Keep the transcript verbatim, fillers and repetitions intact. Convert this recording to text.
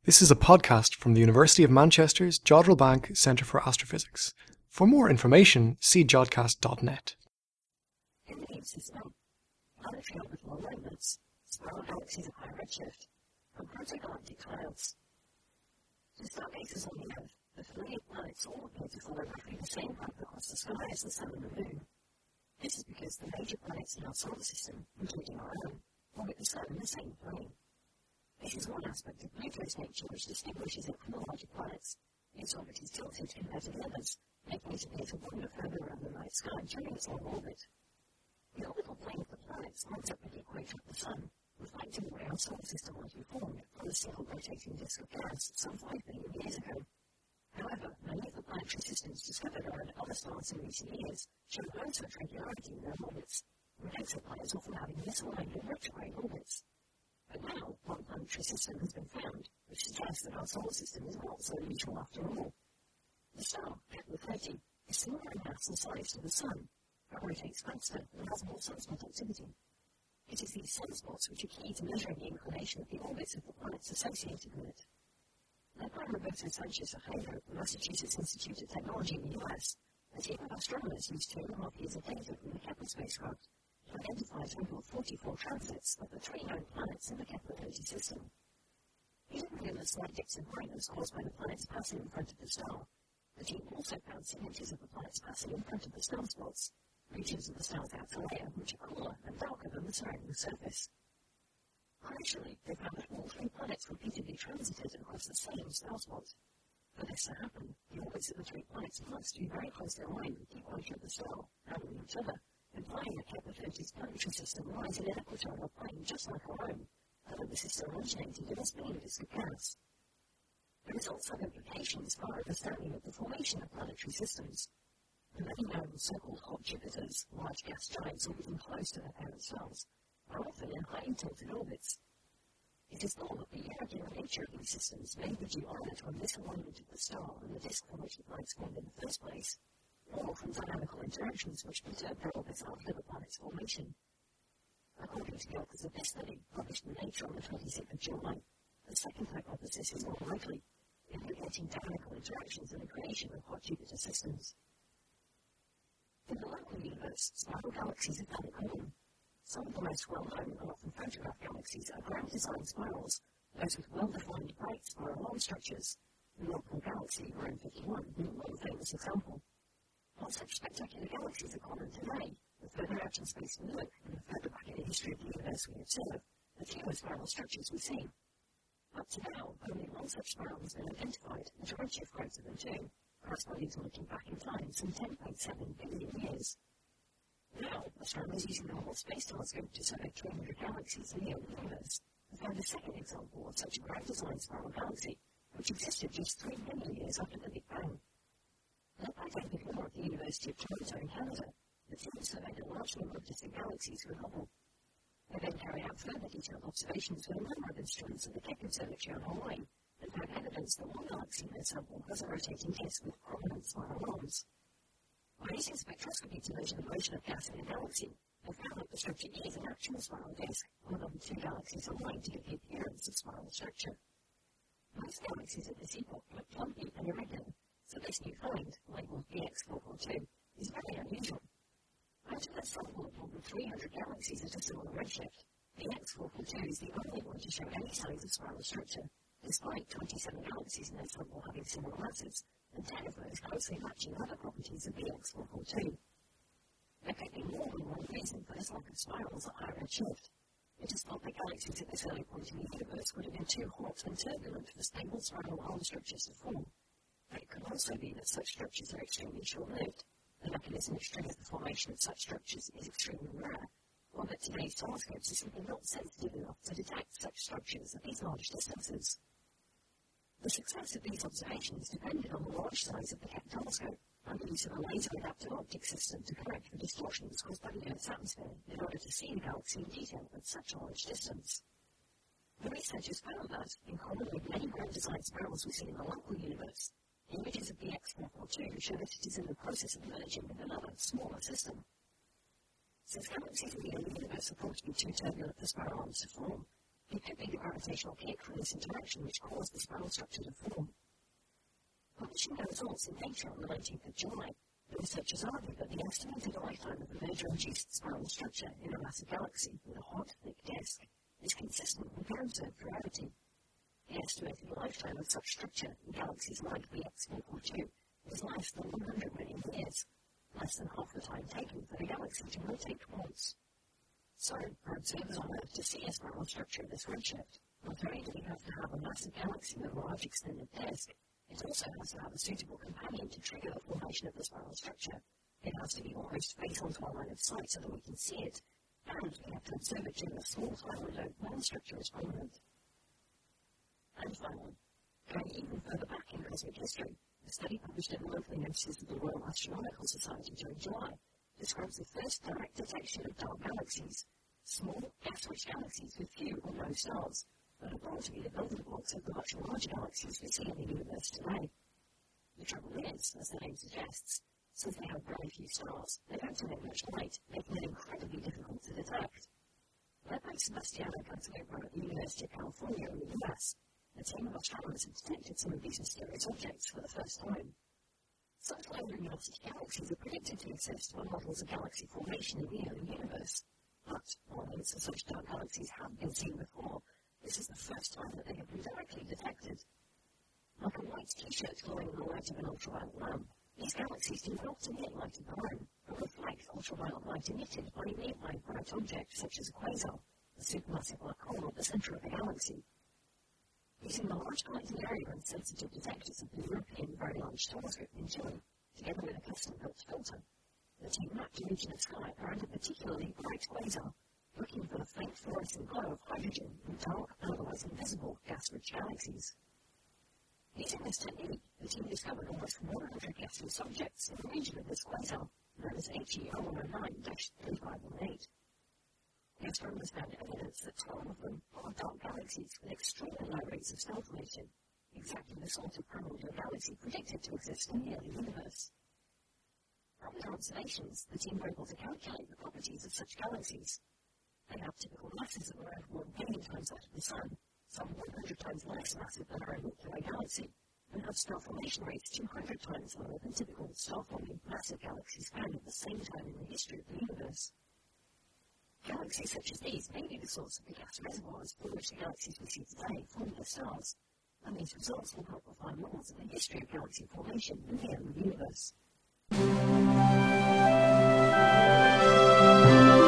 This is a podcast from the University of Manchester's Jodrell Bank Centre for Astrophysics. For more information, see jodcast dot net. In the system, planetary orbital alignments, spiral galaxies of high redshift, and protogalactic clouds. To stargazers on the Earth, the familiar planets all appear to follow roughly the same path across the sky as the Sun and the Moon. This is because the major planets in our solar system, including our own, orbit the Sun in the same plane. This is one aspect of Pluto's nature which distinguishes it from the larger planets. Its orbit is tilted compared to the others, making it appear to wander further around the night sky during its long orbit. The orbital plane of the planets lines up with the equator of the Sun, reflecting the way our solar system likely formed from a single rotating disk of gas some five billion years ago. However, many of the planetary systems discovered around other stars in recent years show no such regularity in their orbits, with exoplanets often having misaligned and retrograde orbits. But now, one planetary system has been found, which suggests that our solar system is not so unusual after all. The star, Kepler thirty, is similar in mass and size to the Sun, but rotates faster and has more sunspot activity. It is these sunspots which are key to measuring the inclination of the orbits of the planets associated with it. Led by Roberto Sanchez Ojeda of the Massachusetts Institute of Technology in the U S, a team of astronomers used two and a half years of data from the Kepler spacecraft to identify a total of forty-four transits of the three known planets in the Kepler thirty system. Hidden within the slight dips in brightness caused by the planets passing in front of the star, the team also found signatures of the planets passing in front of the star spots, regions of the star's outer layer which are cooler and darker than the surrounding surface. Crucially, they found that all three planets repeatedly transited across the same star spot. For this to happen, the orbits of the three planets must be very closely aligned with the equator of the star and with each other, implying that Kepler thirty's planetary system lies in an equatorial plane just like our own, and that the system originated in a spinning disk of gas. The results have implications for our understanding of the formation of planetary systems. The many known so-called hot Jupiters, large gas giants orbiting close to their parent stars, are often in highly tilted orbits. It is thought that the irregular nature of these systems may be due either to a misalignment of the star and the disk from which the planets formed in the first place, or from dynamical interactions which perturb their orbits after the planet's formation. According to the authors of this study, published in Nature on the twenty-sixth of July, the second hypothesis is more likely, implicating dynamical interactions in the creation of hot Jupiter systems. In the local universe, spiral galaxies are fairly common. Some of the most well-known and often photographed galaxies are grand-designed spirals, those with well-defined bright spiral arm structures. The Milky Galaxy, or M fifty-one, being one famous example. While such spectacular galaxies are common today, the further out in space we look, and the further back in the history of the universe we observe, the fewer spiral structures we see. Up to now, only one such spiral has been identified at a redshift greater than two, corresponding to looking back in time some ten point seven billion years. Now, astronomers using the Hubble Space Telescope to survey three hundred galaxies in the early universe have found a second example of such a grand-designed spiral galaxy, which existed just three million years after the Big Bang. Led by David Moore at the University of Toronto in Canada, the team surveyed a large number of distant galaxies with Hubble. They then carried out further detailed observations with a number of instruments at the Keck Observatory on Hawaii, and found evidence that one galaxy in their sample has a rotating disk with prominent spiral arms. By using spectroscopy to measure the motion of gas in a galaxy, they found that the structure is an actual spiral disk, one of the two galaxies aligned to give the appearance of spiral structure. Most galaxies at this epoch look clumpy and irregular, so this new find, labelled B X four forty-two, is very unusual. Out of a sample of more than three hundred galaxies at a similar redshift, B X four forty-two is the only one to show any signs of spiral structure, despite twenty-seven galaxies in their sample having similar masses, and ten of those closely matching other properties of B X four forty-two. There could be more than one reason for this lack of spirals at high redshift. It is thought that galaxies at this early point in the universe would have been too hot and turbulent for stable spiral arm structures to form. But it could also be that such structures are extremely short-lived. The mechanism which triggers the formation of such structures is extremely rare, or that today's telescopes are simply not sensitive enough to detect such structures at these large distances. The success of these observations depended on the large size of the Keck telescope and the use of a laser-adapted optics system to correct the distortions caused by the Earth's atmosphere in order to see the galaxy in detail at such a large distance. The researchers found that, in common with many grand-designed spirals we see in the local universe, images of B X four forty-two show that it is in the process of merging with another, smaller system. Since galaxies in the early universe are thought to be too turbulent for spiral arms to form, It could be the gravitational kick from this interaction which caused the spiral structure to form. Publishing their results in Nature on the nineteenth of July, the researchers argue that the estimated lifetime of a Voeger-induced spiral structure in a massive galaxy with a hot, thick disk is consistent with their observed gravity. The estimated lifetime of such structure in galaxies like B X four forty-two is less than one hundred million years, less than half the time taken for the galaxy to rotate once. So, for observers on Earth to see a spiral structure of this redshift, not only do we have to have a massive galaxy with a large extended disk, it also has to have a suitable companion to trigger the formation of the spiral structure. It has to be almost face onto our line of sight so that we can see it, and we have to observe it during a small time window when the structure is prominent. And finally, going even further back in cosmic history, a study published in the Monthly Notices of the Royal Astronomical Society during July describes the first direct detection of dark galaxies, small, gas-rich galaxies with few or no stars, that are thought to be the building blocks of the much larger galaxies we see in the universe today. The trouble is, as the name suggests, since they have very few stars, they don't emit much light, making it incredibly difficult to detect. Led by Sebastiano Cantalupo at the University of California in the U S, a team of astronomers have detected some of these mysterious objects for the first time. Such low-luminosity galaxies are predicted to exist by models of galaxy formation in the early universe, but while hints of such dark galaxies have been seen before, this is the first time that they have been directly detected. Like a white t-shirt glowing in the light of an ultraviolet lamp, these galaxies do not emit light of their own, but reflect ultraviolet light emitted by a nearby bright object such as a quasar, a supermassive black hole at the centre of the galaxy. Using the Large Collecting Area and Sensitive Detectors of the European Very Large Telescope in Chile, together with a custom-built filter, the team mapped a region of sky around a particularly bright quasar, looking for the faint fluorescent glow of hydrogen in dark, otherwise invisible, gas-rich galaxies. Using this technique, the team discovered almost one hundred gaseous objects in the region of this quasar, known as H E zero one zero nine dash three five one eight. The astronomers found evidence that twelve of them are dark galaxies with extremely low rates of star formation, exactly the sort of primordial galaxy predicted to exist in the early universe. From their observations, the team were able to calculate the properties of such galaxies. They have typical masses of around one billion times that of the Sun, some one hundred times less massive than our own Milky Way galaxy, and have star formation rates two hundred times lower than typical star-forming massive galaxies found at the same time in the history of the universe. Galaxies such as these may be the source of the gas reservoirs for which the galaxies we see today form their stars, and these results will help refine models of the history of galaxy formation in the early universe.